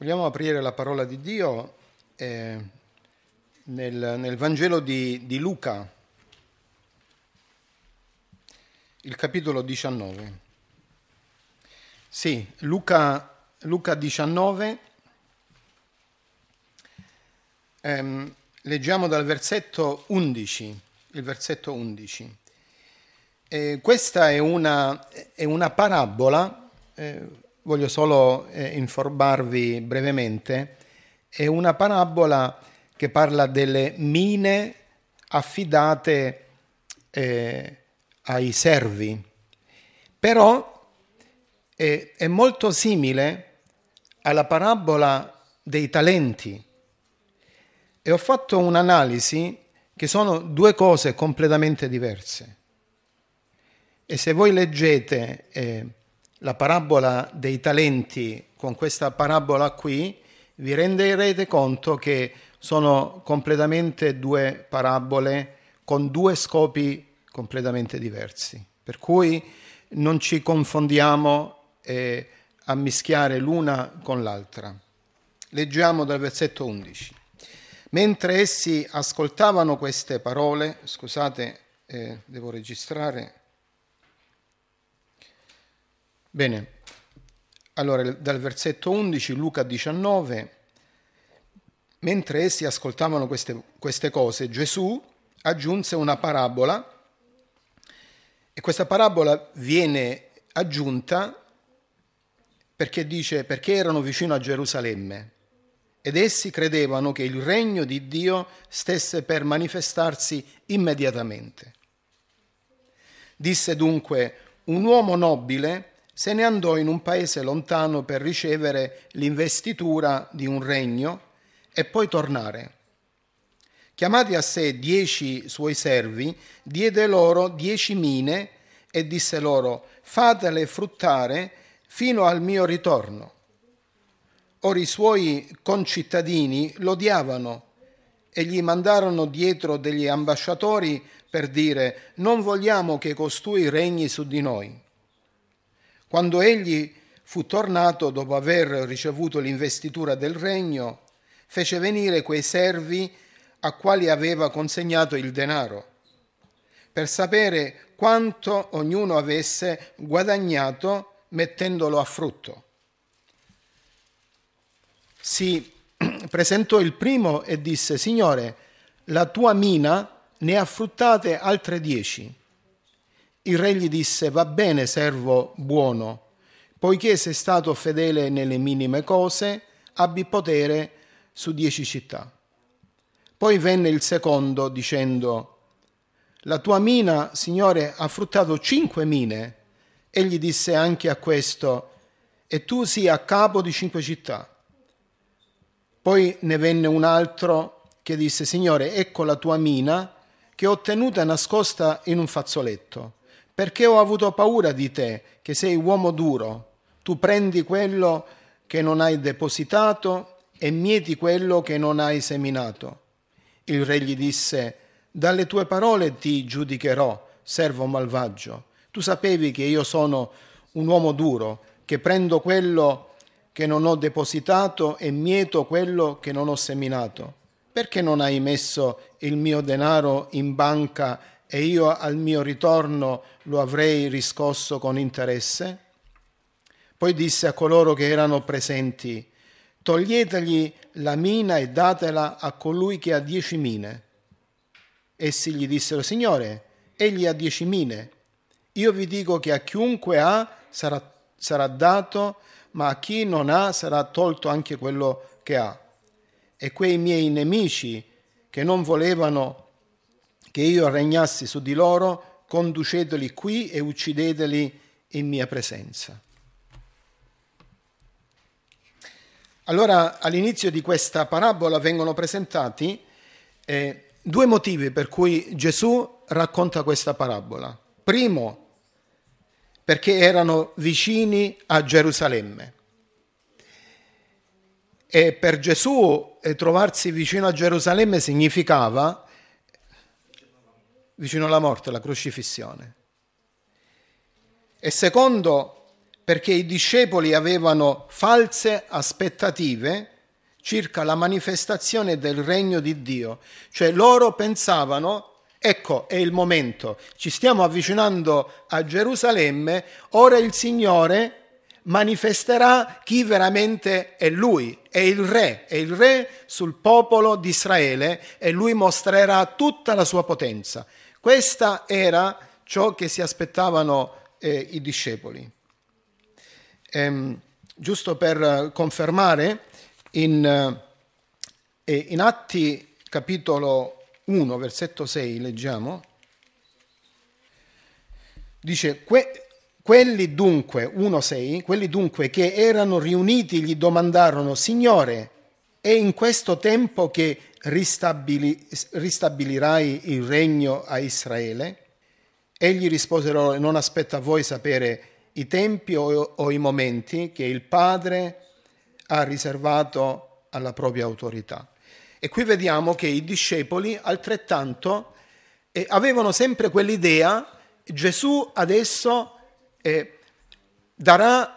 Vogliamo aprire la parola di Dio nel Vangelo di Luca, il capitolo 19. Sì, Luca 19, leggiamo dal versetto 11, il versetto 11. Questa è una parabola, voglio solo informarvi brevemente, è una parabola che parla delle mine affidate ai servi, però è molto simile alla parabola dei talenti e ho fatto un'analisi che sono due cose completamente diverse. E se voi leggete la parabola dei talenti con questa parabola qui, vi renderete conto che sono completamente due parabole con due scopi completamente diversi. Per cui non ci confondiamo a mischiare l'una con l'altra. Leggiamo dal versetto 11. Mentre essi ascoltavano queste parole, scusate, devo registrare. Bene, allora dal versetto 11, Luca 19, mentre essi ascoltavano queste cose, Gesù aggiunse una parabola e questa parabola viene aggiunta perché dice perché erano vicino a Gerusalemme ed essi credevano che il regno di Dio stesse per manifestarsi immediatamente. Disse dunque: un uomo nobile se ne andò in un paese lontano per ricevere l'investitura di un regno e poi tornare. Chiamati a sé 10 suoi servi, diede loro 10 mine e disse loro: fatele fruttare fino al mio ritorno. Ora i suoi concittadini lo odiavano e gli mandarono dietro degli ambasciatori per dire: non vogliamo che costui regni su di noi. Quando egli fu tornato dopo aver ricevuto l'investitura del regno, fece venire quei servi a quali aveva consegnato il denaro, per sapere quanto ognuno avesse guadagnato mettendolo a frutto. Si presentò il primo e disse: Signore, la tua mina ne ha fruttate altre 10. Il re gli disse: va bene, servo buono, poiché sei stato fedele nelle minime cose, abbi potere su 10 città. Poi venne il secondo dicendo: la tua mina, Signore, ha fruttato 5 mine. Egli disse anche a questo: e tu sii a capo di 5 città. Poi ne venne un altro che disse: Signore, ecco la tua mina che ho tenuta nascosta in un fazzoletto, perché ho avuto paura di te, che sei uomo duro. Tu prendi quello che non hai depositato e mieti quello che non hai seminato. Il re gli disse: dalle tue parole ti giudicherò, servo malvagio. Tu sapevi che io sono un uomo duro, che prendo quello che non ho depositato e mieto quello che non ho seminato. Perché non hai messo il mio denaro in banca e io al mio ritorno lo avrei riscosso con interesse? Poi disse a coloro che erano presenti: toglietegli la mina e datela a colui che ha 10 mine. Essi gli dissero: Signore, egli ha 10 mine. Io vi dico che a chiunque ha sarà dato, ma a chi non ha sarà tolto anche quello che ha. E quei miei nemici che non volevano che io regnassi su di loro, conduceteli qui e uccideteli in mia presenza. Allora, all'inizio di questa parabola vengono presentati due motivi per cui Gesù racconta questa parabola. Primo, perché erano vicini a Gerusalemme. E per Gesù trovarsi vicino a Gerusalemme significava vicino alla morte, la crocifissione. E secondo, perché i discepoli avevano false aspettative circa la manifestazione del regno di Dio. Cioè loro pensavano, ecco, è il momento, ci stiamo avvicinando a Gerusalemme, ora il Signore manifesterà chi veramente è Lui, è il Re sul popolo di Israele, e Lui mostrerà tutta la sua potenza. Questa era ciò che si aspettavano i discepoli. Giusto per confermare, in Atti capitolo 1, versetto 6, leggiamo, dice: quelli dunque, 1,6, quelli dunque che erano riuniti gli domandarono: Signore, è in questo tempo che ristabilirai il regno a Israele? Egli risposero: non aspetta a voi sapere i tempi o i momenti che il Padre ha riservato alla propria autorità. E qui vediamo che i discepoli altrettanto avevano sempre quell'idea: Gesù adesso darà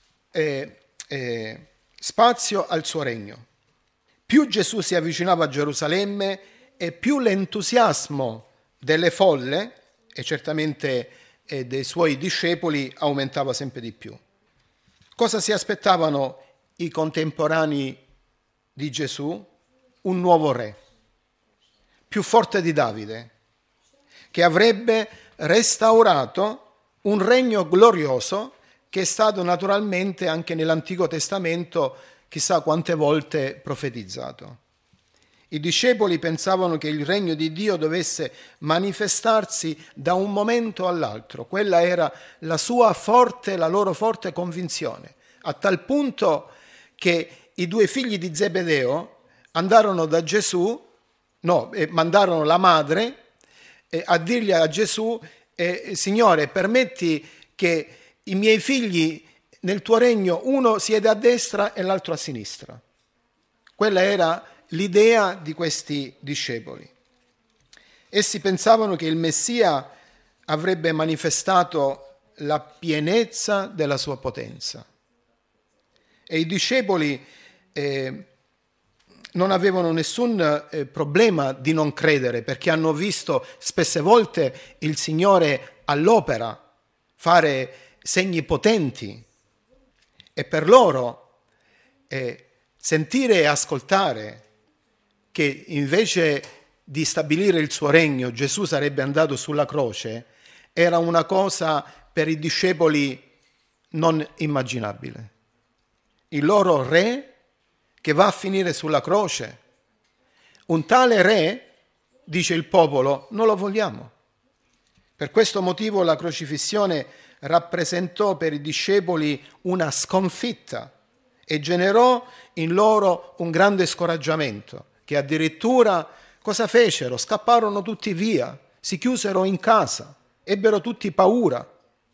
spazio al suo regno. Più Gesù si avvicinava a Gerusalemme e più l'entusiasmo delle folle e certamente dei suoi discepoli aumentava sempre di più. Cosa si aspettavano i contemporanei di Gesù? Un nuovo re, più forte di Davide, che avrebbe restaurato un regno glorioso che è stato naturalmente anche nell'Antico Testamento chissà quante volte profetizzato. I discepoli pensavano che il regno di Dio dovesse manifestarsi da un momento all'altro. Quella era la loro forte convinzione, a tal punto che i due figli di Zebedeo andarono da Gesù, mandarono la madre a dirgli a Gesù: Signore, permetti che i miei figli nel tuo regno uno siede a destra e l'altro a sinistra. Quella era l'idea di questi discepoli. Essi pensavano che il Messia avrebbe manifestato la pienezza della sua potenza. E i discepoli non avevano nessun problema di non credere, perché hanno visto spesse volte il Signore all'opera fare segni potenti, e per loro sentire e ascoltare che invece di stabilire il suo regno Gesù sarebbe andato sulla croce era una cosa per i discepoli non immaginabile. Il loro re che va a finire sulla croce, un tale re, dice il popolo, non lo vogliamo. Per questo motivo la crocifissione rappresentò per i discepoli una sconfitta e generò in loro un grande scoraggiamento, che addirittura cosa fecero? Scapparono tutti via, si chiusero in casa, ebbero tutti paura.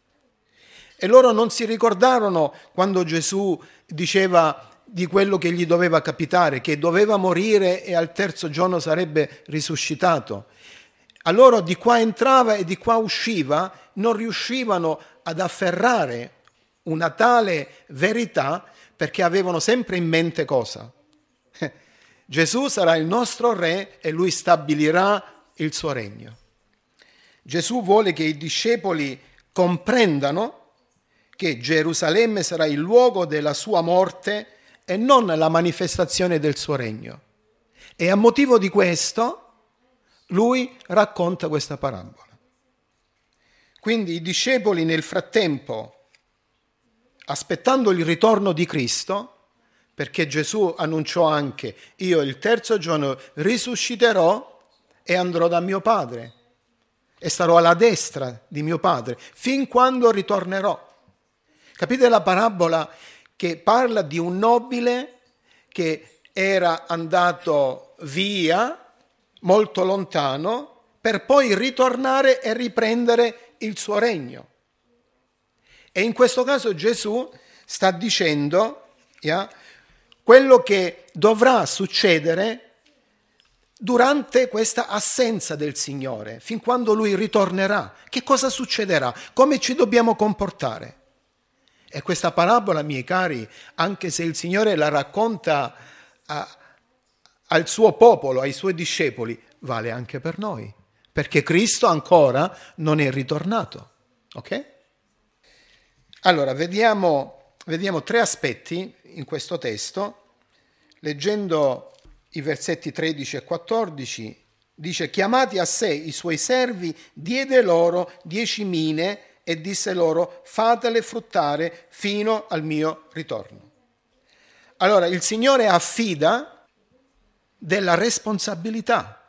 E loro non si ricordarono quando Gesù diceva di quello che gli doveva capitare, che doveva morire e al terzo giorno sarebbe risuscitato. A loro di qua entrava e di qua usciva, non riuscivano ad afferrare una tale verità, perché avevano sempre in mente cosa? Gesù sarà il nostro re e lui stabilirà il suo regno. Gesù vuole che i discepoli comprendano che Gerusalemme sarà il luogo della sua morte e non la manifestazione del suo regno. E a motivo di questo lui racconta questa parabola. Quindi i discepoli nel frattempo, aspettando il ritorno di Cristo, perché Gesù annunciò anche: io il terzo giorno risusciterò e andrò da mio Padre e starò alla destra di mio Padre fin quando ritornerò. Capite la parabola che parla di un nobile che era andato via molto lontano per poi ritornare e riprendere il suo regno. E in questo caso Gesù sta dicendo quello che dovrà succedere durante questa assenza del Signore, fin quando Lui ritornerà. Che cosa succederà? Come ci dobbiamo comportare? E questa parabola, miei cari, anche se il Signore la racconta al suo popolo, ai suoi discepoli, vale anche per noi, perché Cristo ancora non è ritornato. Ok? Allora, vediamo 3 aspetti in questo testo. Leggendo i versetti 13 e 14, dice: chiamati a sé i suoi servi, diede loro 10 mine e disse loro: fatele fruttare fino al mio ritorno. Allora, il Signore affida della responsabilità.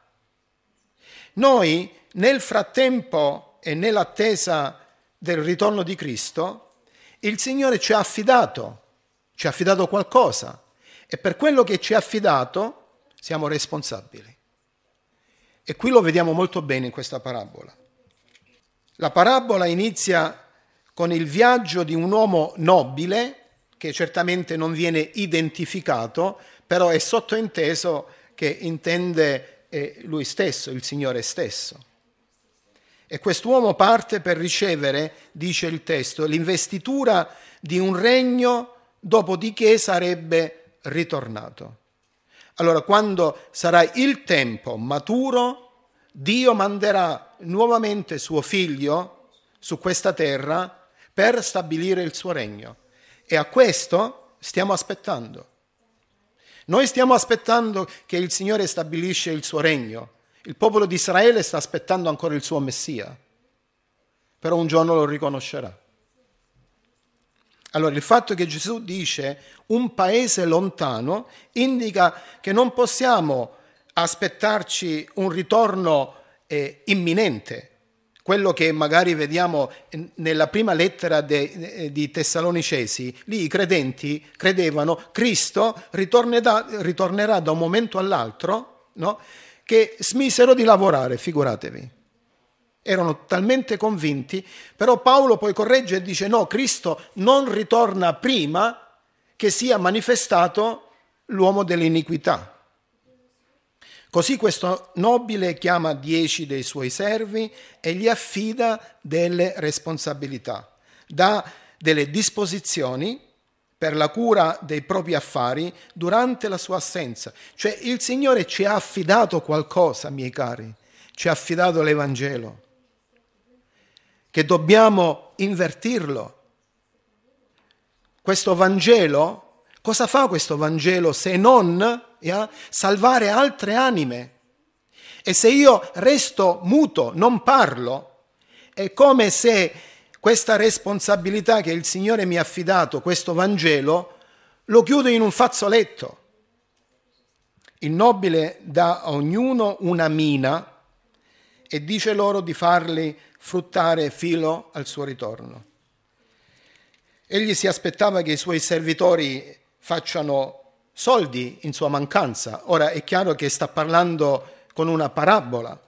Noi, nel frattempo e nell'attesa del ritorno di Cristo, il Signore ci ha affidato qualcosa, e per quello che ci ha affidato siamo responsabili. E qui lo vediamo molto bene in questa parabola. La parabola inizia con il viaggio di un uomo nobile, che certamente non viene identificato, però è sottointeso che intende lui stesso, il Signore stesso. E quest'uomo parte per ricevere, dice il testo, l'investitura di un regno, dopodiché sarebbe ritornato. Allora, quando sarà il tempo maturo, Dio manderà nuovamente suo figlio su questa terra per stabilire il suo regno. E a questo stiamo aspettando. Noi stiamo aspettando che il Signore stabilisce il suo regno. Il popolo di Israele sta aspettando ancora il suo Messia, però un giorno lo riconoscerà. Allora, il fatto che Gesù dice un paese lontano indica che non possiamo aspettarci un ritorno imminente, quello che magari vediamo nella prima lettera di Tessalonicesi. Lì i credenti credevano Cristo ritornerà da un momento all'altro, no? Che smisero di lavorare, figuratevi. Erano talmente convinti, però Paolo poi corregge e dice no, Cristo non ritorna prima che sia manifestato l'uomo dell'iniquità. Così questo nobile chiama 10 dei suoi servi e gli affida delle responsabilità, dà delle disposizioni per la cura dei propri affari durante la sua assenza. Cioè il Signore ci ha affidato qualcosa, miei cari, ci ha affidato l'Evangelo, che dobbiamo invertirlo. Questo Vangelo, cosa fa questo Vangelo se non salvare altre anime? E se io resto muto, non parlo, è come se questa responsabilità che il Signore mi ha affidato, questo Vangelo, lo chiudo in un fazzoletto. Il nobile dà a ognuno una mina e dice loro di farli fruttare fino al suo ritorno. Egli si aspettava che i suoi servitori facciano soldi in sua mancanza. Ora è chiaro che sta parlando con una parabola.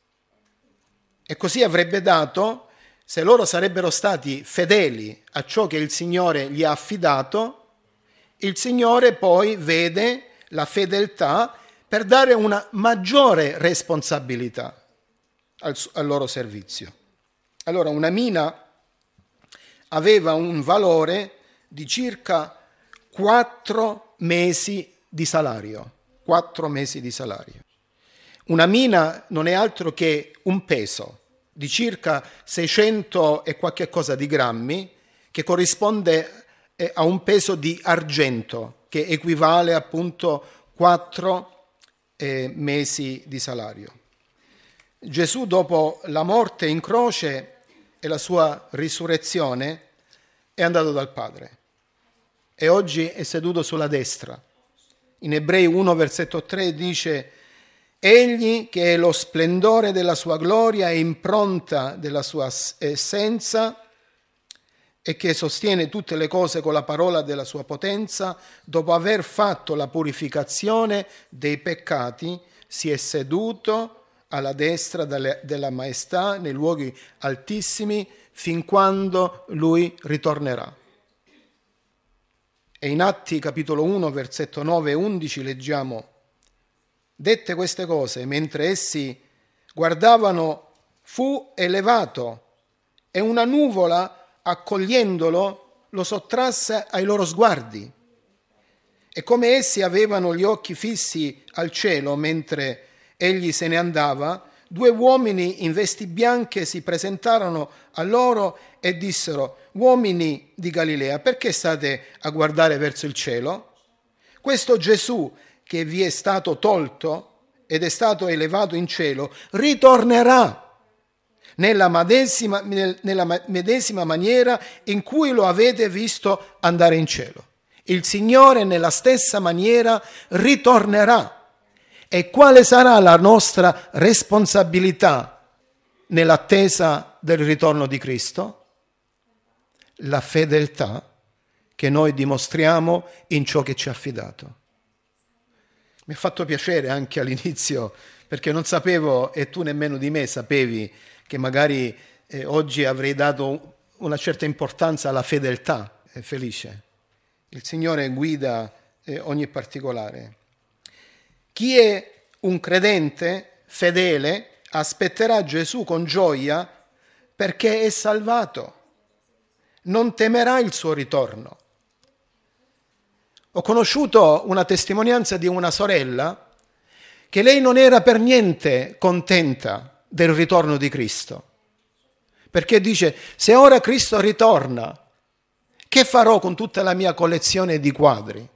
E così avrebbe dato, se loro sarebbero stati fedeli a ciò che il Signore gli ha affidato, il Signore poi vede la fedeltà per dare una maggiore responsabilità al loro servizio. Allora, una mina aveva un valore di circa 4 mesi di salario. 4 mesi di salario. Una mina non è altro che un peso di circa 600 e qualche cosa di grammi, che corrisponde a un peso di argento, che equivale appunto 4 mesi di salario. Gesù, dopo la morte in croce e la sua risurrezione, è andato dal Padre e oggi è seduto sulla destra. In Ebrei 1, versetto 3 dice: egli che è lo splendore della sua gloria e impronta della sua essenza e che sostiene tutte le cose con la parola della sua potenza, dopo aver fatto la purificazione dei peccati, si è seduto alla destra della maestà nei luoghi altissimi fin quando lui ritornerà. E in Atti capitolo 1 versetto 9 e 11 leggiamo: dette queste cose mentre essi guardavano fu elevato e una nuvola accogliendolo lo sottrasse ai loro sguardi. E come essi avevano gli occhi fissi al cielo mentre egli se ne andava, 2 uomini in vesti bianche si presentarono a loro e dissero: uomini di Galilea, perché state a guardare verso il cielo? Questo Gesù che vi è stato tolto ed è stato elevato in cielo ritornerà nella medesima maniera in cui lo avete visto andare in cielo. Il Signore nella stessa maniera ritornerà. E quale sarà la nostra responsabilità nell'attesa del ritorno di Cristo? La fedeltà che noi dimostriamo in ciò che ci ha affidato. Mi ha fatto piacere anche all'inizio, perché non sapevo, e tu nemmeno di me sapevi, che magari oggi avrei dato una certa importanza alla fedeltà. È felice. Il Signore guida ogni particolare. Chi è un credente fedele aspetterà Gesù con gioia perché è salvato. Non temerà il suo ritorno. Ho conosciuto una testimonianza di una sorella che lei non era per niente contenta del ritorno di Cristo, perché dice: se ora Cristo ritorna, che farò con tutta la mia collezione di quadri?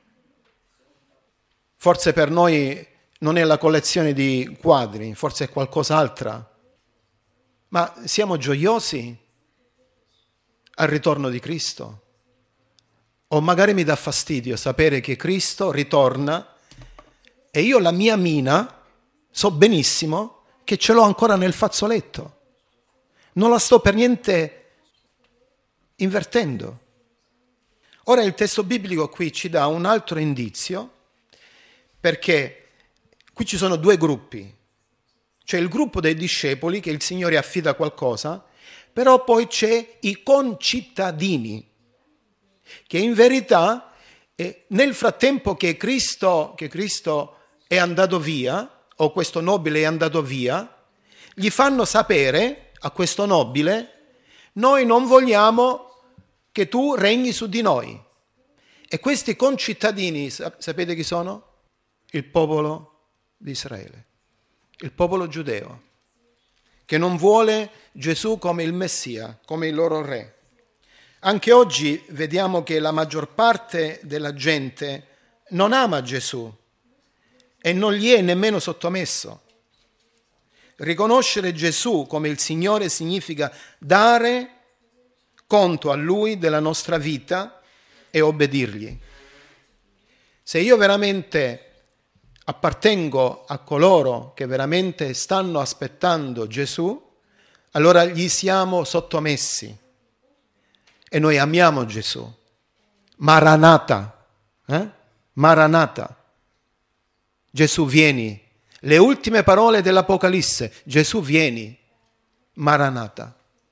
Forse per noi non è la collezione di quadri, forse è qualcos'altro. Ma siamo gioiosi al ritorno di Cristo? O magari mi dà fastidio sapere che Cristo ritorna e io la mia mina so benissimo che ce l'ho ancora nel fazzoletto. Non la sto per niente invertendo. Ora il testo biblico qui ci dà un altro indizio, perché qui ci sono 2 gruppi. C'è il gruppo dei discepoli che il Signore affida qualcosa, però poi c'è i concittadini, che in verità nel frattempo che Cristo è andato via, o questo nobile è andato via, gli fanno sapere a questo nobile: noi non vogliamo che tu regni su di noi. E questi concittadini, sapete chi sono? Il popolo di Israele, il popolo giudeo, che non vuole Gesù come il Messia, come il loro re. Anche oggi vediamo che la maggior parte della gente non ama Gesù e non gli è nemmeno sottomesso. Riconoscere Gesù come il Signore significa dare conto a Lui della nostra vita e obbedirgli. Se io veramente appartengo a coloro che veramente stanno aspettando Gesù, allora gli siamo sottomessi e noi amiamo Gesù. Maranatha, Maranatha. Gesù vieni. Le ultime parole dell'Apocalisse: Gesù vieni. Maranatha.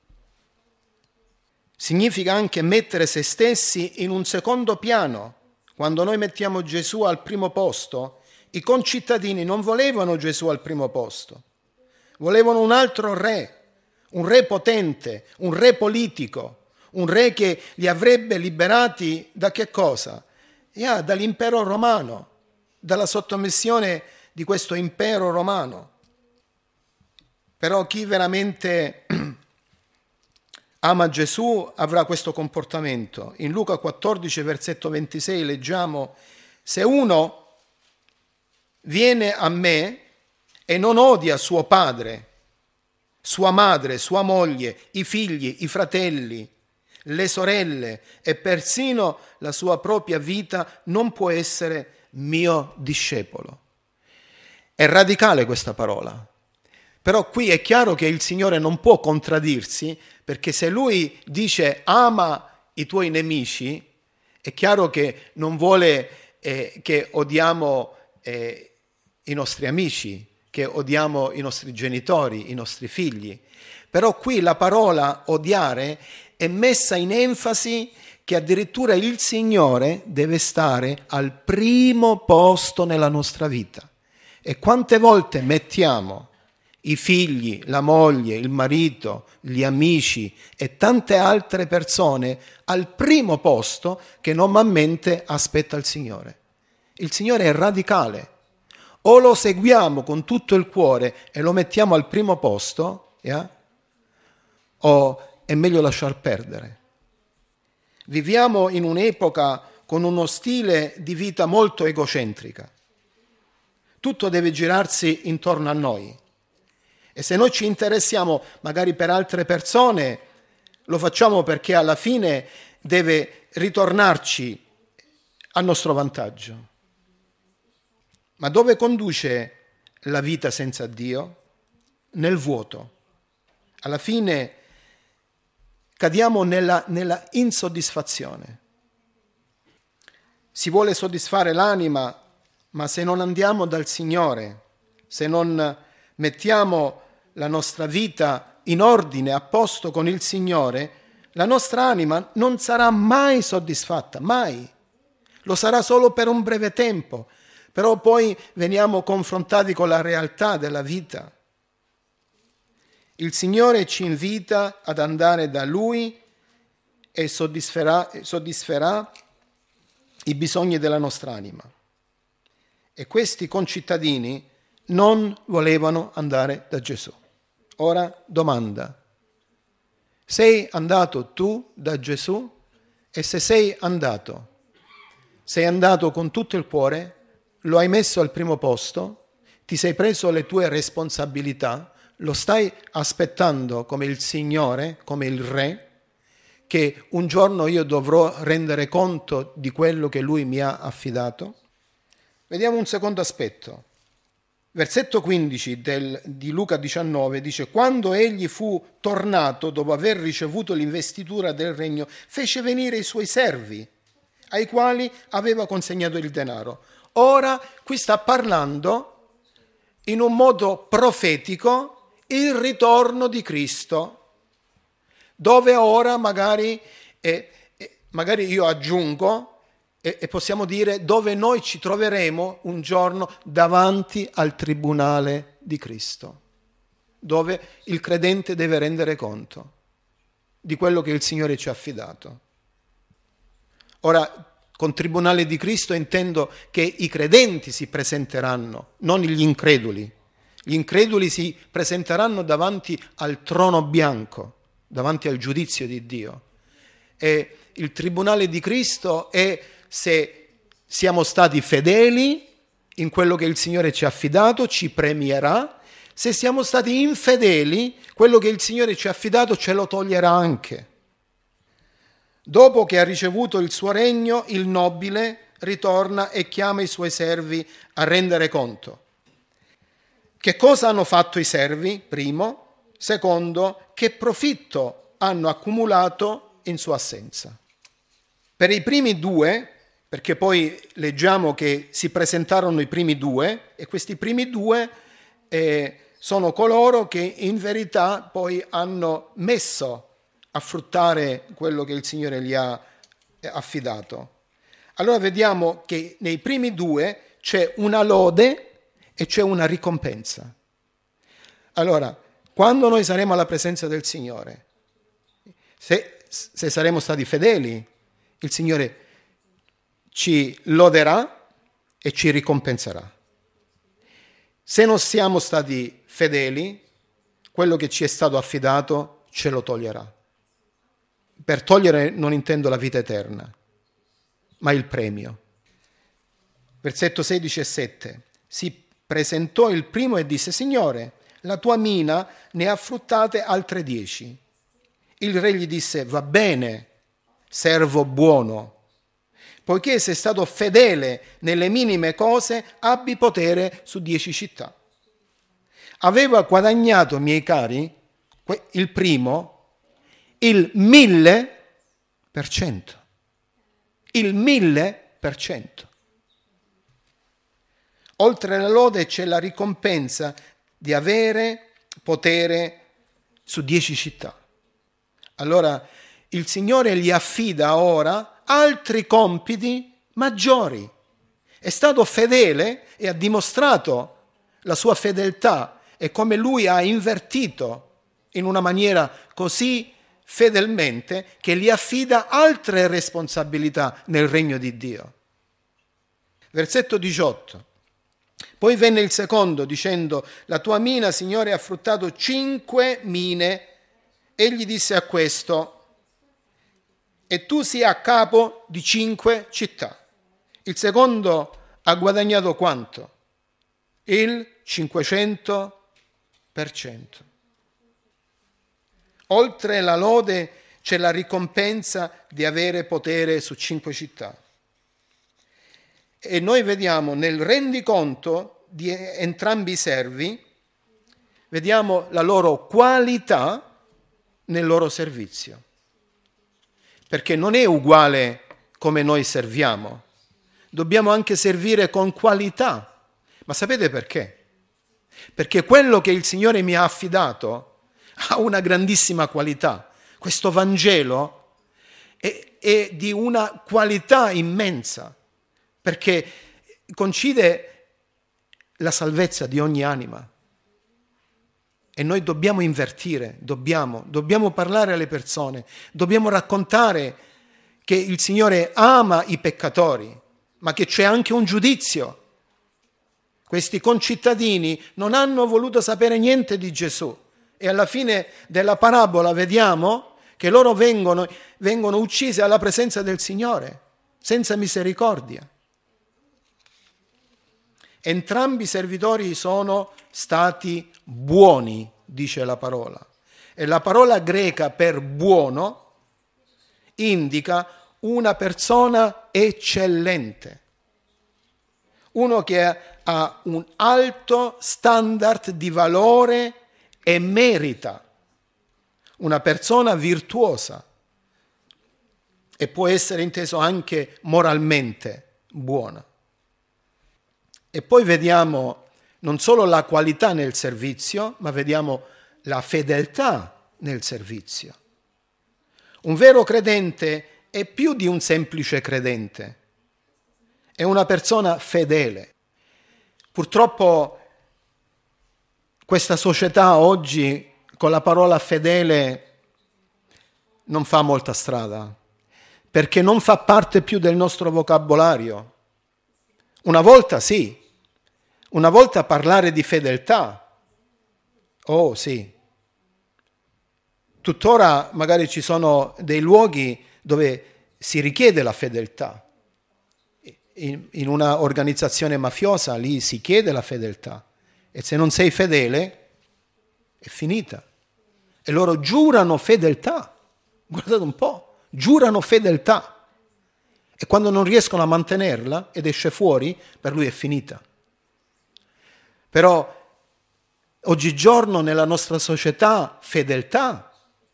Significa anche mettere se stessi in un secondo piano. Quando noi mettiamo Gesù al primo posto, i concittadini non volevano Gesù al primo posto, volevano un altro re, un re potente, un re politico, un re che li avrebbe liberati da che cosa? Dall'impero romano, dalla sottomissione di questo impero romano. Però chi veramente ama Gesù avrà questo comportamento. In Luca 14, versetto 26 leggiamo: se uno viene a me e non odia suo padre, sua madre, sua moglie, i figli, i fratelli, le sorelle e persino la sua propria vita, non può essere mio discepolo. È radicale questa parola. Però qui è chiaro che il Signore non può contraddirsi, perché se Lui dice ama i tuoi nemici, è chiaro che non vuole che odiamo i nostri amici, che odiamo i nostri genitori, i nostri figli. Però qui la parola odiare è messa in enfasi che addirittura il Signore deve stare al primo posto nella nostra vita. E quante volte mettiamo i figli, la moglie, il marito, gli amici e tante altre persone al primo posto che normalmente aspetta il Signore. Il Signore è radicale. O lo seguiamo con tutto il cuore e lo mettiamo al primo posto, o è meglio lasciar perdere. Viviamo in un'epoca con uno stile di vita molto egocentrica. Tutto deve girarsi intorno a noi. E se noi ci interessiamo magari per altre persone, lo facciamo perché alla fine deve ritornarci a nostro vantaggio. Ma dove conduce la vita senza Dio? Nel vuoto. Alla fine cadiamo nella insoddisfazione. Si vuole soddisfare l'anima, ma se non andiamo dal Signore, se non mettiamo la nostra vita in ordine, a posto con il Signore, la nostra anima non sarà mai soddisfatta, mai. Lo sarà solo per un breve tempo, però poi veniamo confrontati con la realtà della vita. Il Signore ci invita ad andare da Lui e soddisferà i bisogni della nostra anima. E questi concittadini non volevano andare da Gesù. Ora domanda: sei andato tu da Gesù? E se sei andato con tutto il cuore? Lo hai messo al primo posto? Ti sei preso le tue responsabilità? Lo stai aspettando come il Signore, come il Re, che un giorno io dovrò rendere conto di quello che Lui mi ha affidato? Vediamo un secondo aspetto. Versetto 15 di Luca 19 dice: quando egli fu tornato dopo aver ricevuto l'investitura del regno, fece venire i suoi servi, ai quali aveva consegnato il denaro. Ora qui sta parlando in un modo profetico il ritorno di Cristo, dove ora magari io aggiungo e possiamo dire dove noi ci troveremo un giorno davanti al tribunale di Cristo, dove il credente deve rendere conto di quello che il Signore ci ha affidato. Ora, con tribunale di Cristo intendo che i credenti si presenteranno, non gli increduli. Gli increduli si presenteranno davanti al trono bianco, davanti al giudizio di Dio. E il tribunale di Cristo è se siamo stati fedeli in quello che il Signore ci ha affidato, ci premierà. Se siamo stati infedeli, quello che il Signore ci ha affidato ce lo toglierà anche. Dopo che ha ricevuto il suo regno, il nobile ritorna e chiama i suoi servi a rendere conto. Che cosa hanno fatto i servi? Primo. Secondo, che profitto hanno accumulato in sua assenza. Per i primi due, perché poi leggiamo che si presentarono i primi due, e questi primi due sono coloro che in verità poi hanno messo a fruttare quello che il Signore gli ha affidato. Allora vediamo che nei primi due c'è una lode e c'è una ricompensa. Allora, quando noi saremo alla presenza del Signore, se saremo stati fedeli, il Signore ci loderà e ci ricompenserà. Se non siamo stati fedeli, quello che ci è stato affidato ce lo toglierà. Per togliere non intendo la vita eterna, ma il premio. Versetto 16 e 7. Si presentò il primo e disse: Signore, la tua mina ne ha fruttate altre 10. Il re gli disse: va bene, servo buono, poiché sei stato fedele nelle minime cose, abbi potere su 10 città. Aveva guadagnato, miei cari, il primo, il 1000%. Il 1000%. Oltre alla lode c'è la ricompensa di avere potere su 10 città. Allora il Signore gli affida ora altri compiti maggiori. È stato fedele e ha dimostrato la sua fedeltà e come lui ha invertito in una maniera così fedelmente che gli affida altre responsabilità nel regno di Dio. Versetto 18. Poi venne il secondo dicendo: la tua mina, Signore, ha fruttato 5 mine. Egli disse a questo: e tu sia a capo di 5 città. Il secondo ha guadagnato quanto? Il 500%. Oltre la lode c'è la ricompensa di avere potere su 5 città. E noi vediamo nel rendiconto di entrambi i servi, vediamo la loro qualità nel loro servizio. Perché non è uguale come noi serviamo. Dobbiamo anche servire con qualità. Ma sapete perché? Perché quello che il Signore mi ha affidato ha una grandissima qualità. Questo Vangelo è di una qualità immensa, perché concide la salvezza di ogni anima. E noi dobbiamo invertire, dobbiamo parlare alle persone, dobbiamo raccontare che il Signore ama i peccatori, ma che c'è anche un giudizio. Questi concittadini non hanno voluto sapere niente di Gesù e alla fine della parabola vediamo che loro vengono uccisi alla presenza del Signore, senza misericordia. Entrambi i servitori sono stati buoni, dice la parola. E la parola greca per buono indica una persona eccellente, uno che ha un alto standard di valore e merita, una persona virtuosa, e può essere inteso anche moralmente buona. E poi vediamo non solo la qualità nel servizio, ma vediamo la fedeltà nel servizio. Un vero credente è più di un semplice credente, è una persona fedele. Purtroppo questa società oggi con la parola fedele non fa molta strada, perché non fa parte più del nostro vocabolario. Una volta sì. Una volta parlare di fedeltà, oh sì, tuttora magari ci sono dei luoghi dove si richiede la fedeltà, in una organizzazione mafiosa lì si chiede la fedeltà e se non sei fedele è finita. E loro giurano fedeltà, guardate un po', giurano fedeltà e quando non riescono a mantenerla ed esce fuori, per lui è finita. Però oggigiorno nella nostra società fedeltà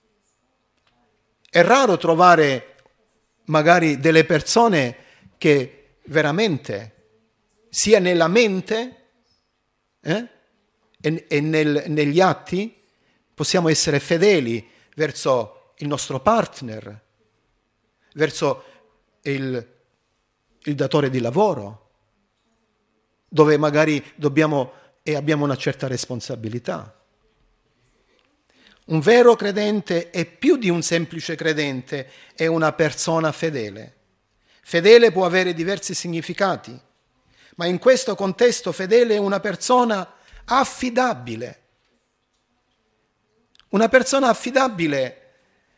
è raro trovare magari delle persone che veramente sia nella mente e negli atti possiamo essere fedeli verso il nostro partner, verso il datore di lavoro, dove magari dobbiamo e abbiamo una certa responsabilità. Un vero credente è più di un semplice credente, è una persona fedele. Fedele può avere diversi significati, ma in questo contesto fedele è una persona affidabile. Una persona affidabile,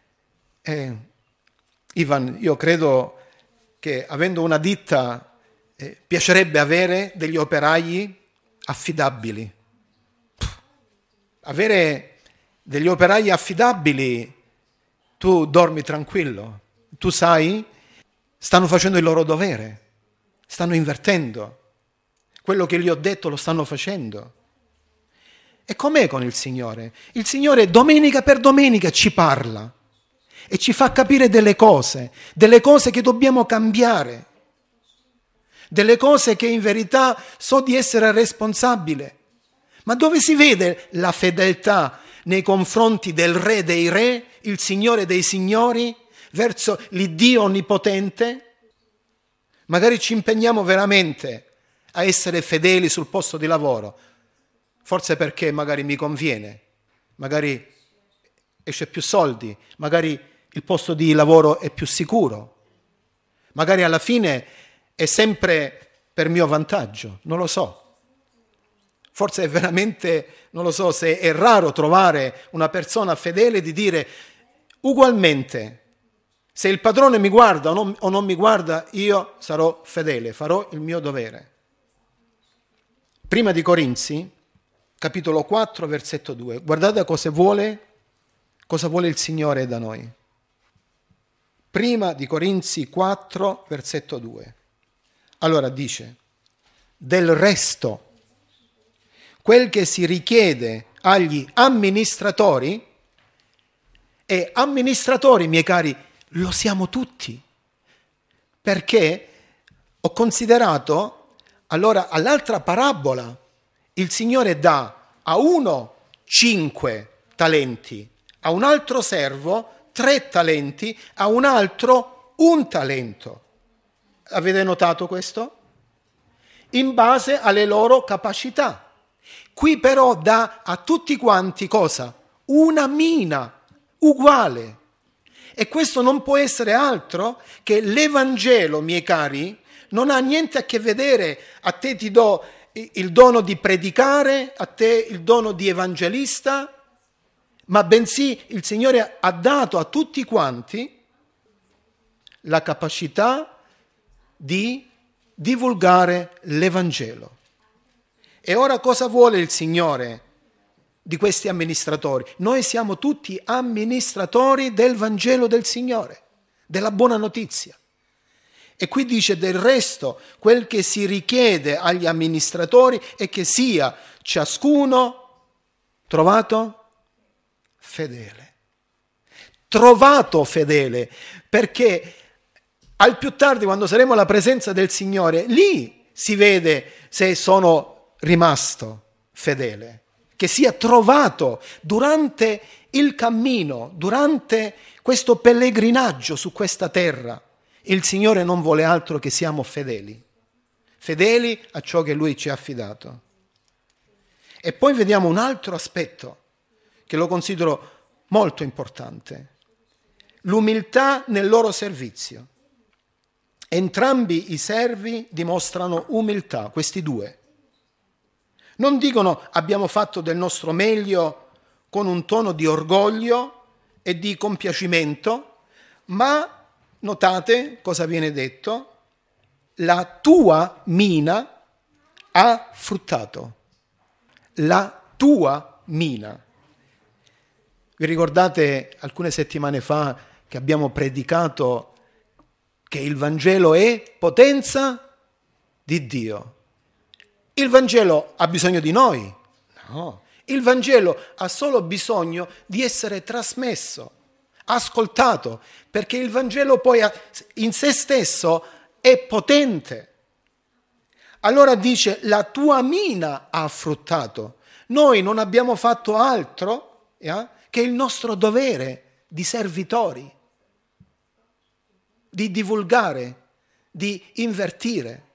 Ivan, io credo che avendo una ditta piacerebbe avere degli operai affidabili. Avere degli operai affidabili, tu dormi tranquillo, tu sai, stanno facendo il loro dovere, stanno invertendo, quello che gli ho detto lo stanno facendo. E com'è con il Signore? Il Signore domenica per domenica ci parla e ci fa capire delle cose che dobbiamo cambiare, delle cose che in verità so di essere responsabile. Ma dove si vede la fedeltà nei confronti del Re dei Re, il Signore dei Signori, verso l'Iddio Onnipotente? Magari ci impegniamo veramente a essere fedeli sul posto di lavoro, Forse perché magari mi conviene, magari esce più soldi, magari il posto di lavoro è più sicuro, magari alla fine è sempre per mio vantaggio, non lo so. Forse è veramente, non lo so, se è raro trovare una persona fedele di dire ugualmente, se il padrone mi guarda o non mi guarda, io sarò fedele, farò il mio dovere. Prima di Corinzi, capitolo 4, versetto 2. Guardate cosa vuole il Signore da noi. Prima di Corinzi 4, versetto 2. Allora dice, del resto, quel che si richiede agli amministratori, e amministratori, miei cari, lo siamo tutti, perché ho considerato, allora, all'altra parabola, il Signore dà a uno 5 talenti, a un altro servo 3 talenti, a un altro 1 talento. Avete notato questo? In base alle loro capacità. Qui però dà a tutti quanti cosa? Una mina uguale. E questo non può essere altro che l'Evangelo, miei cari, non ha niente a che vedere. A te ti do il dono di predicare, a te il dono di evangelista, ma bensì il Signore ha dato a tutti quanti la capacità di divulgare l'Evangelo. E ora cosa vuole il Signore di questi amministratori? Noi siamo tutti amministratori del Vangelo del Signore, della buona notizia. E qui dice del resto, quel che si richiede agli amministratori è che sia ciascuno trovato fedele. Trovato fedele, perché al più tardi, quando saremo alla presenza del Signore, lì si vede se sono rimasto fedele, che sia trovato durante il cammino, durante questo pellegrinaggio su questa terra. Il Signore non vuole altro che siamo fedeli, fedeli a ciò che Lui ci ha affidato. E poi vediamo un altro aspetto che lo considero molto importante, l'umiltà nel loro servizio. Entrambi i servi dimostrano umiltà, questi due. Non dicono abbiamo fatto del nostro meglio con un tono di orgoglio e di compiacimento, ma notate cosa viene detto? La tua mina ha fruttato. La tua mina. Vi ricordate alcune settimane fa che abbiamo predicato che il Vangelo è potenza di Dio? Il Vangelo ha bisogno di noi? No. Il Vangelo ha solo bisogno di essere trasmesso, ascoltato, perché il Vangelo poi in se stesso è potente. Allora dice, la tua mina ha fruttato. Noi non abbiamo fatto altro che il nostro dovere di servitori, di divulgare, di invertire.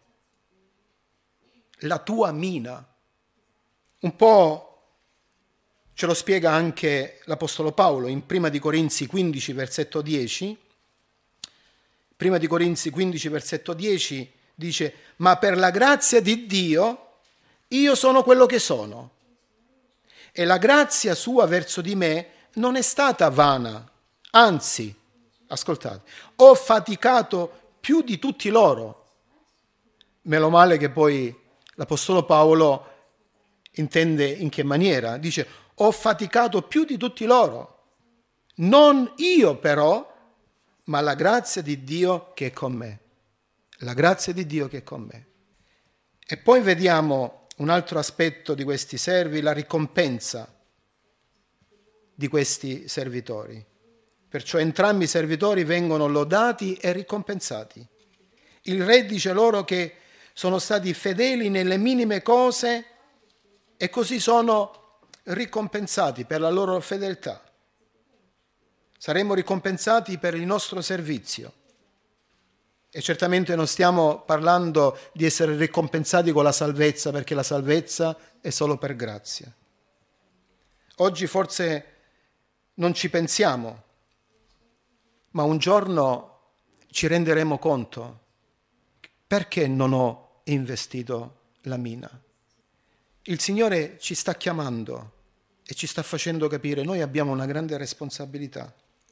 La tua mina. Un po' ce lo spiega anche l'Apostolo Paolo in Prima di Corinzi 15, versetto 10. Prima di Corinzi 15, versetto 10 dice, ma per la grazia di Dio io sono quello che sono. E la grazia sua verso di me non è stata vana, anzi, ascoltate, ho faticato più di tutti loro. Meno male che poi l'Apostolo Paolo intende in che maniera? Dice, ho faticato più di tutti loro. Non io però, ma la grazia di Dio che è con me. La grazia di Dio che è con me. E poi vediamo un altro aspetto di questi servi, la ricompensa di questi servitori. Perciò entrambi i servitori vengono lodati e ricompensati. Il re dice loro che sono stati fedeli nelle minime cose e così sono ricompensati per la loro fedeltà. Saremo ricompensati per il nostro servizio. E certamente non stiamo parlando di essere ricompensati con la salvezza, perché la salvezza è solo per grazia. Oggi forse non ci pensiamo, ma un giorno ci renderemo conto perché non ho investito la mina. Il Signore ci sta chiamando e ci sta facendo capire, noi abbiamo una grande responsabilità.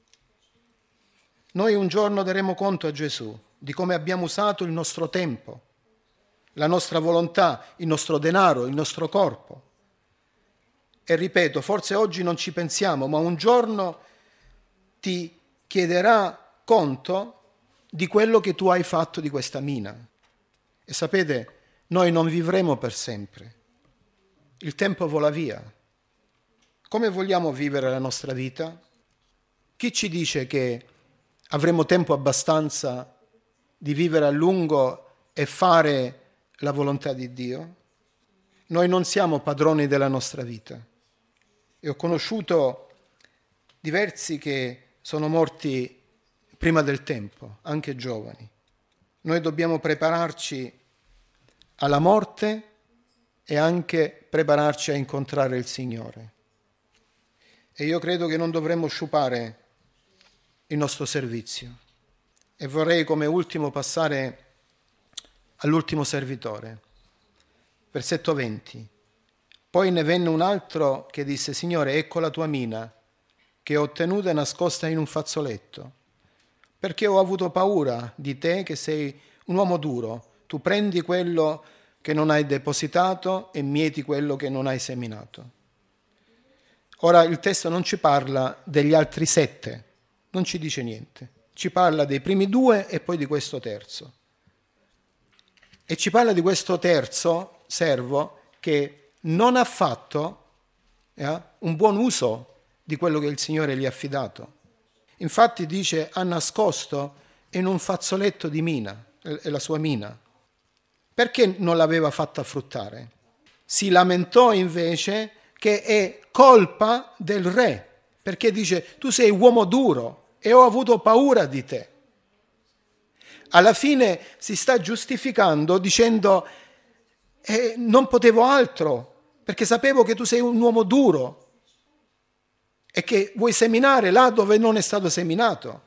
Noi un giorno daremo conto a Gesù di come abbiamo usato il nostro tempo, la nostra volontà, il nostro denaro, il nostro corpo. E ripeto, forse oggi non ci pensiamo, ma un giorno ti chiederà conto di quello che tu hai fatto di questa mina. E sapete, noi non vivremo per sempre. Il tempo vola via. Come vogliamo vivere la nostra vita? Chi ci dice che avremo tempo abbastanza di vivere a lungo e fare la volontà di Dio? Noi non siamo padroni della nostra vita. E ho conosciuto diversi che sono morti prima del tempo, anche giovani. Noi dobbiamo prepararci alla morte e anche prepararci a incontrare il Signore. E io credo che non dovremmo sciupare il nostro servizio. E vorrei come ultimo passare all'ultimo servitore. Versetto 20. Poi ne venne un altro che disse: Signore, ecco la tua mina, che ho ottenuta nascosta in un fazzoletto, perché ho avuto paura di te, che sei un uomo duro. Tu prendi quello che non hai depositato e mieti quello che non hai seminato. Ora il testo non ci parla degli altri 7, non ci dice niente. Ci parla dei primi 2 e poi di questo terzo. E ci parla di questo terzo servo che non ha fatto un buon uso di quello che il Signore gli ha affidato. Infatti dice, ha nascosto in un fazzoletto di mina, è la sua mina. Perché non l'aveva fatta fruttare? Si lamentò invece che è colpa del re, perché dice, tu sei uomo duro e ho avuto paura di te. Alla fine si sta giustificando dicendo, non potevo altro, perché sapevo che tu sei un uomo duro e che vuoi seminare là dove non è stato seminato.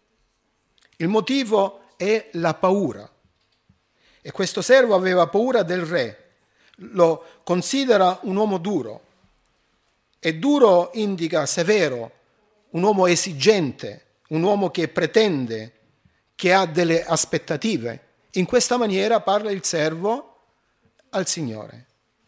Il motivo è la paura. E questo servo aveva paura del re, lo considera un uomo duro. E duro indica severo, un uomo esigente, un uomo che pretende, che ha delle aspettative. In questa maniera parla il servo al Signore.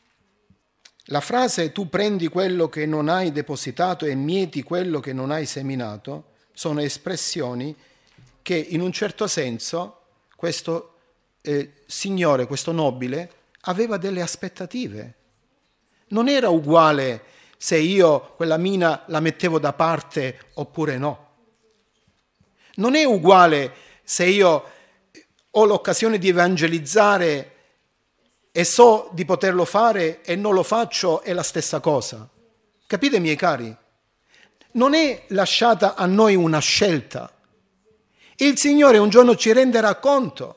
La frase tu prendi quello che non hai depositato e mieti quello che non hai seminato sono espressioni che in un certo senso questo signore, questo nobile, aveva delle aspettative. Non era uguale se io quella mina la mettevo da parte oppure no. Non è uguale se io ho l'occasione di evangelizzare e so di poterlo fare e non lo faccio, è la stessa cosa. Capite, miei cari? Non è lasciata a noi una scelta. Il Signore un giorno ci renderà conto.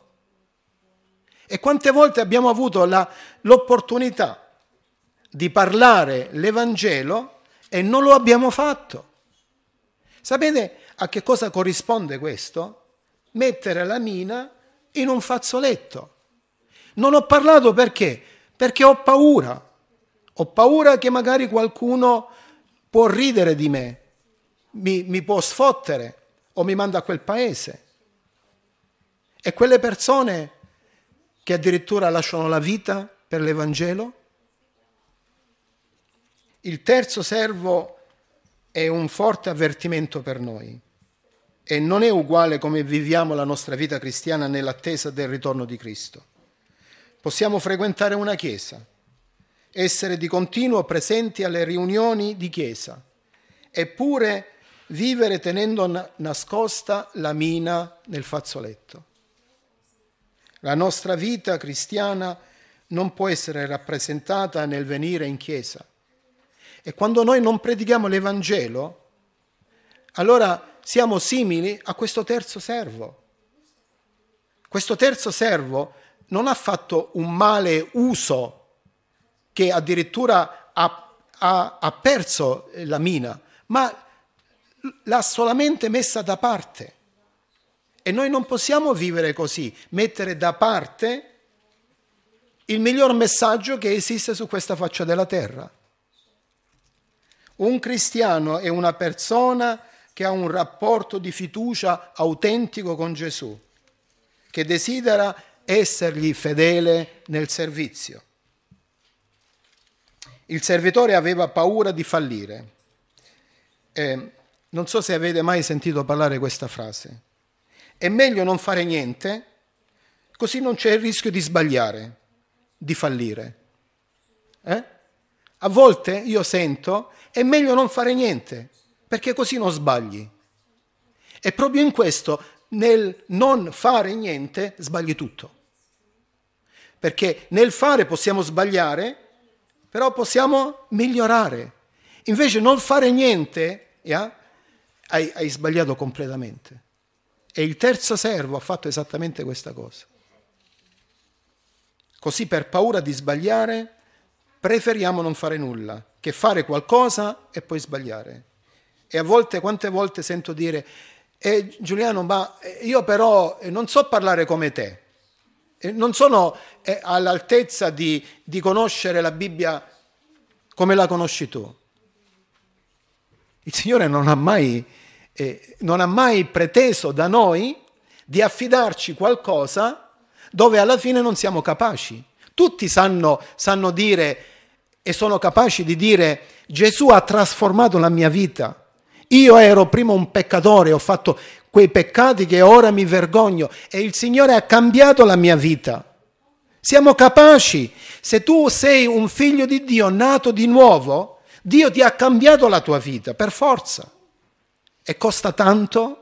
E quante volte abbiamo avuto l'opportunità di parlare l'Evangelo e non lo abbiamo fatto. Sapete a che cosa corrisponde questo? Mettere la mina in un fazzoletto. Non ho parlato perché? Perché ho paura. Ho paura che magari qualcuno può ridere di me, mi può sfottere o mi manda a quel paese. E quelle persone che addirittura lasciano la vita per l'Evangelo? Il terzo servo è un forte avvertimento per noi e non è uguale come viviamo la nostra vita cristiana nell'attesa del ritorno di Cristo. Possiamo frequentare una chiesa, essere di continuo presenti alle riunioni di chiesa, eppure vivere tenendo nascosta la mina nel fazzoletto. La nostra vita cristiana non può essere rappresentata nel venire in chiesa. E quando noi non predichiamo l'Evangelo, allora siamo simili a questo terzo servo. questo terzo servo non ha fatto un male uso che addirittura ha perso la mina, ma l'ha solamente messa da parte. E noi non possiamo vivere così, mettere da parte il miglior messaggio che esiste su questa faccia della terra. Un cristiano è una persona che ha un rapporto di fiducia autentico con Gesù, che desidera essergli fedele nel servizio. Il servitore aveva paura di fallire. Non so se avete mai sentito parlare questa frase. È meglio non fare niente, così non c'è il rischio di sbagliare, di fallire. A volte io sento, è meglio non fare niente, perché così non sbagli. E proprio in questo, nel non fare niente, sbagli tutto. Perché nel fare possiamo sbagliare, però possiamo migliorare. Invece non fare niente, hai sbagliato completamente. E il terzo servo ha fatto esattamente questa cosa. Così per paura di sbagliare preferiamo non fare nulla, che fare qualcosa e poi sbagliare. E a volte, quante volte sento dire, Giuliano, ma io però non so parlare come te, non sono all'altezza di conoscere la Bibbia come la conosci tu. Il Signore non ha mai preteso da noi di affidarci qualcosa dove alla fine non siamo capaci. Tutti sanno dire e sono capaci di dire: Gesù ha trasformato la mia vita. Io ero prima un peccatore, ho fatto quei peccati che ora mi vergogno e il Signore ha cambiato la mia vita. Siamo capaci. Se tu sei un figlio di Dio nato di nuovo, Dio ti ha cambiato la tua vita, per forza. E costa tanto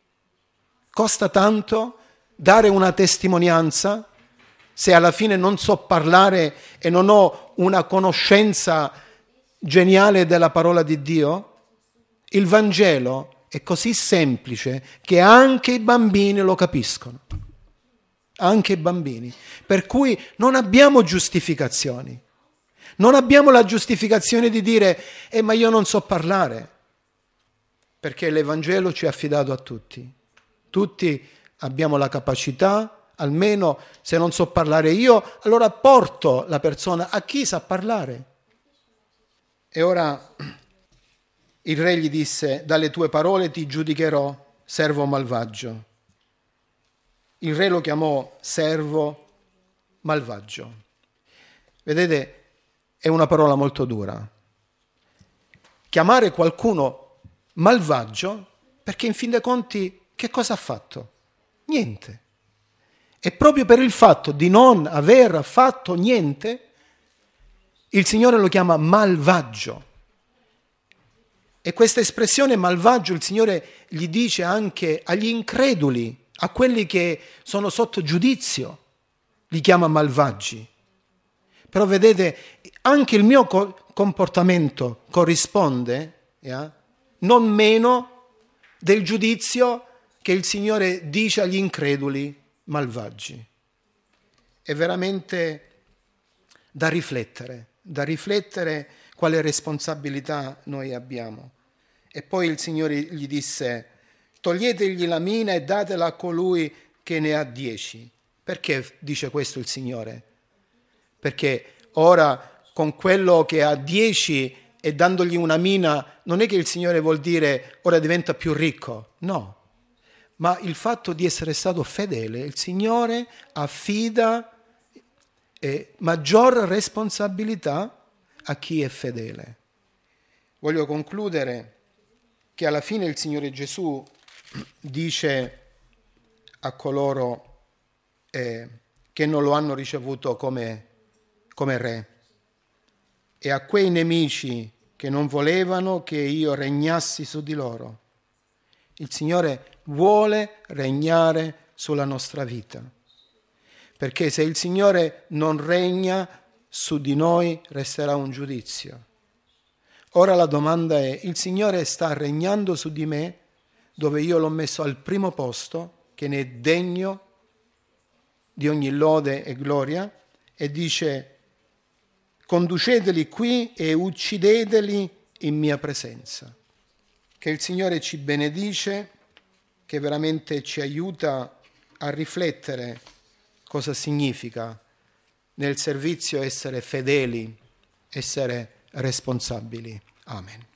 dare una testimonianza se alla fine non so parlare e non ho una conoscenza geniale della parola di Dio. Il Vangelo è così semplice che anche i bambini lo capiscono. Anche i bambini. Per cui non abbiamo giustificazioni. Non abbiamo la giustificazione di dire ma io non so parlare. Perché l'Evangelo ci è affidato a tutti. Tutti abbiamo la capacità, almeno se non so parlare io, allora porto la persona a chi sa parlare. E ora il re gli disse: dalle tue parole ti giudicherò, servo malvagio. Il re lo chiamò servo malvagio. Vedete, è una parola molto dura. Chiamare qualcuno malvagio, perché in fin dei conti che cosa ha fatto? Niente. E proprio per il fatto di non aver fatto niente, il Signore lo chiama malvagio. E questa espressione malvagio il Signore gli dice anche agli increduli, a quelli che sono sotto giudizio, li chiama malvagi. Però vedete, anche il mio comportamento corrisponde, non meno del giudizio che il Signore dice agli increduli malvagi. È veramente da riflettere quale responsabilità noi abbiamo. E poi il Signore gli disse: toglietegli la mina e datela a colui che ne ha 10. Perché dice questo il Signore? Perché ora con quello che ha 10 e dandogli una mina, non è che il Signore vuol dire ora diventa più ricco, no. Ma il fatto di essere stato fedele, il Signore affida maggior responsabilità a chi è fedele. Voglio concludere che alla fine il Signore Gesù dice a coloro che non lo hanno ricevuto come re e a quei nemici che non volevano che io regnassi su di loro. Il Signore vuole regnare sulla nostra vita, perché se il Signore non regna su di noi resterà un giudizio. Ora la domanda è: il Signore sta regnando su di me, dove io l'ho messo al primo posto, che ne è degno? di ogni lode e gloria, e dice: conduceteli qui e uccideteli in mia presenza. Che il Signore ci benedice, che veramente ci aiuta a riflettere cosa significa nel servizio essere fedeli, essere responsabili. Amen.